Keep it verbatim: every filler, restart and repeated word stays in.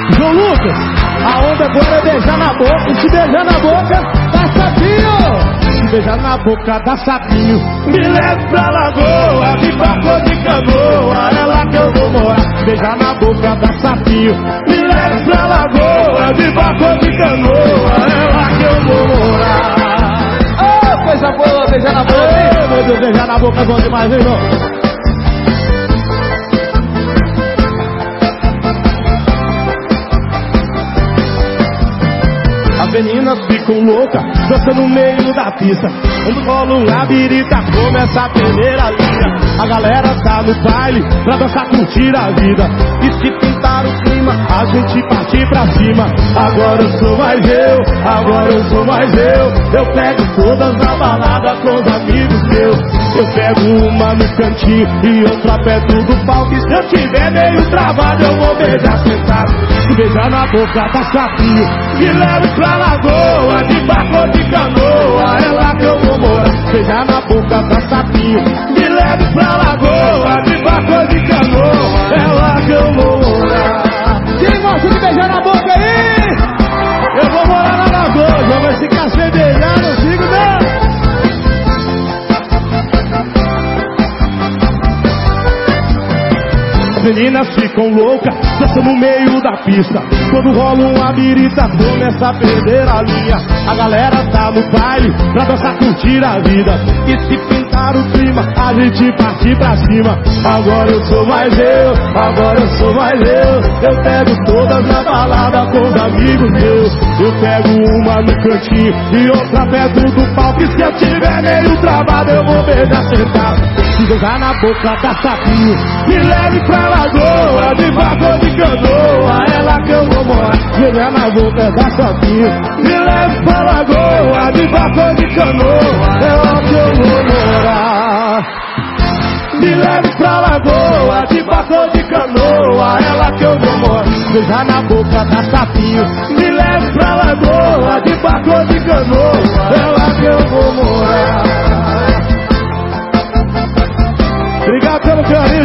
João Lucas, a onda agora é beijar na boca. E se beijar na boca, dá sapinho. Se beijar na boca, dá sapinho. Me leve pra lagoa, de barco de canoa, é lá que eu vou morar. Se beijar na boca, dá sapinho. Me leve pra lagoa, de barco de canoa, é lá que eu vou morar. Oh, coisa boa, beijar na boca, hein? Oh, meu Deus, beijar na boca é bom demais, hein, irmão? As meninas ficam loucas, dançando no meio da pista. Quando rola um labirita, começa a primeira linha. A galera tá no baile, pra dançar, curtir a vida. E se pintar o clima, a gente partir pra cima. Agora eu sou mais eu, agora eu sou mais eu. Eu pego todas na balada com os amigos meus. Eu pego uma no cantinho e outra perto do palco. E se eu tiver meio travado, eu vou beijar sentado. Se beijar na boca, dá sapinho. Me leve pra lagoa, de barco de canoa, é lá que eu vou morar. Beijar na boca, dá sapinho. Me leve pra lagoa, de barco de canoa, é lá que eu vou morar. Quem gosta de beijar na boca aí? Eu vou morar na lagoa, já vai ficar sem beijar, não sigo não. As meninas ficam loucas, dançando no meio da pista. Quando rola uma birita, começa a perder a linha. A galera tá no baile, pra dançar, curtir a vida. E se pintar o clima, a gente partir pra cima. Agora eu sou mais eu, agora eu sou mais eu. Eu pego todas na balada com os amigos meus. Eu pego uma no cantinho e outra perto do palco. E se eu tiver meio travado, eu vou beijar sentado. Se jogar na boca, dá sapinho. Me leve pra lagoa, de barco de canoa, é lá que eu vou morar. Jogar na boca, dá sapinho. Me leve pra lagoa, de barco de canoa, é lá que eu vou morar. Me leve pra lagoa, de barco de canoa, é lá que eu vou morar. Beijar na boca, dá sapinho. Me leve pra lagoa, de barco de canoa, é lá que eu vou morar. Obrigado pelo carinho.